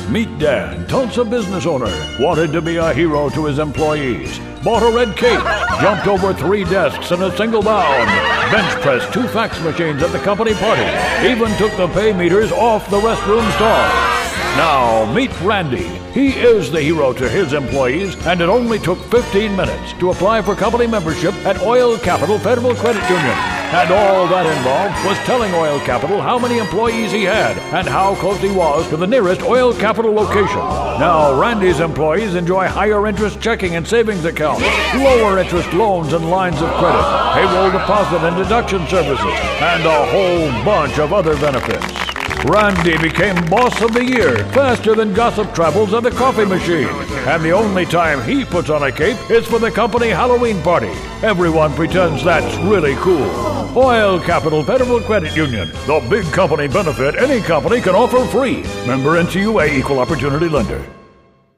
Meet Dan, Tulsa business owner, wanted to be a hero to his employees. Bought a red cape, jumped over 3 desks in a single bound, bench pressed 2 fax machines at the company party, even took the pay meters off the restroom stall. Now, meet Randy. He is the hero to his employees, and it only took 15 minutes to apply for company membership at Oil Capital Federal Credit Union. And all that involved was telling Oil Capital how many employees he had and how close he was to the nearest Oil Capital location. Now, Randy's employees enjoy higher interest checking and savings accounts, lower interest loans and lines of credit, payroll deposit and deduction services, and a whole bunch of other benefits. Randy became Boss of the Year faster than gossip travels at the coffee machine. And the only time he puts on a cape is for the company Halloween party. Everyone pretends that's really cool. Oil Capital Federal Credit Union, the big company benefit any company can offer free. Member NCUA, Equal Opportunity Lender.